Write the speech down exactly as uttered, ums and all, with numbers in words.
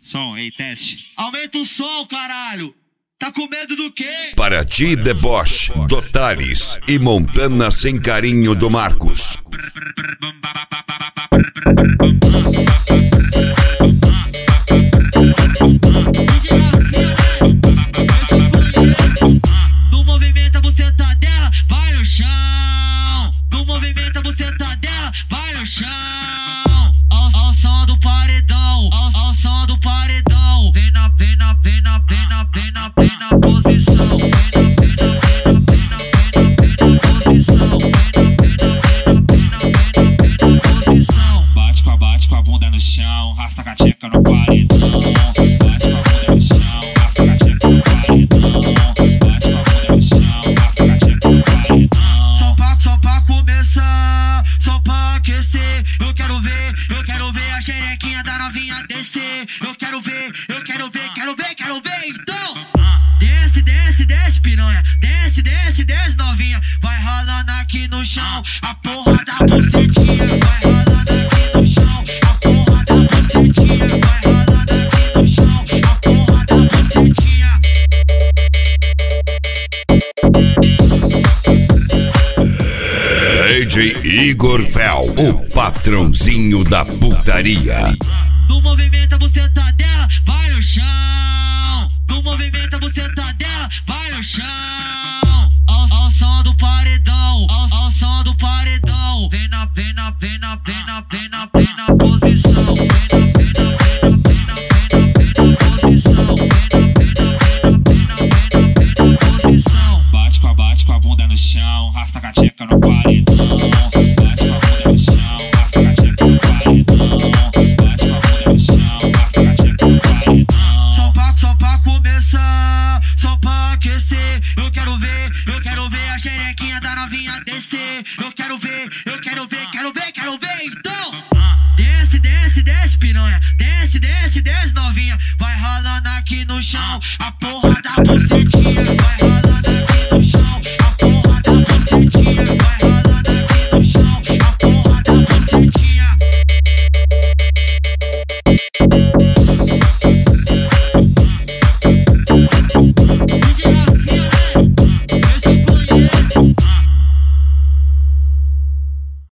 Som, ei, teste. Aumenta o som, caralho. Tá com medo do quê? Paraty Deboche, Totales e Montana Sem Carinho do Marcos. No movimento a buceta dela, vai no chão. No movimento a buceta dela, vai no chão. Ao, ao som do paredão, ao, ao som do paredão. Vem na, vem na, vem na, vem na, vem na, vem na posição. Vem na, vem na, vem na, vem na, vem na, vem na posição. Vem na, vem na, vem na, vem na, vem na posição. Bate com a, bate com a bunda no chão, rasta a cacheca no paredão. Bate com a bunda no chão, rasta a cacheca no paredão. Bate com a bunda no chão, rasta a cacheca no paredão. Só pra, só pra começar, só pra aquecer. Eu quero ver, eu quero ver a xerequinha da novinha descer. Eu quero ver, eu quero ver, quero ver, quero ver. Então, desce, desce, desce, piranha. Desce, desce, desce, novinha. Vai ralando aqui no chão, a porra da bucetinha. Vai ralando aqui no chão, a porra da bucetinha. Vai ralando aqui no chão, a porra da bucetinha. D J Igor Fel, o patrãozinho da putaria. No movimento a buceta dela, vai no chão. No movimento a buceta dela, vai no chão. Ao, ao som do paredão, ao, ao som do paredão. Vem na, vem na, vem na, vem na, vem na, vem na posição. Vem na, vem na, vem na, vem na, vem na, vem na posição. Vem na, vem na, vem na, vem na, vem na, vem na posição. Bate com a, bate com a bunda no chão, rasta a cacheca no paredão. Bate com a bunda no chão, rasta a cacheca no paredão. Bate com a bunda no chão, rasta a cacheca no paredão. Só pra, só pra começar, só pra aquecer. Eu quero ver, eu quero ver a xerequinha da novinha descer. Eu quero ver, eu quero ver, quero ver, quero ver. Então, desce, desce, desce, piranha. Desce, desce, desce, novinha. Vai ralando aqui no chão, a porra da bucetinha.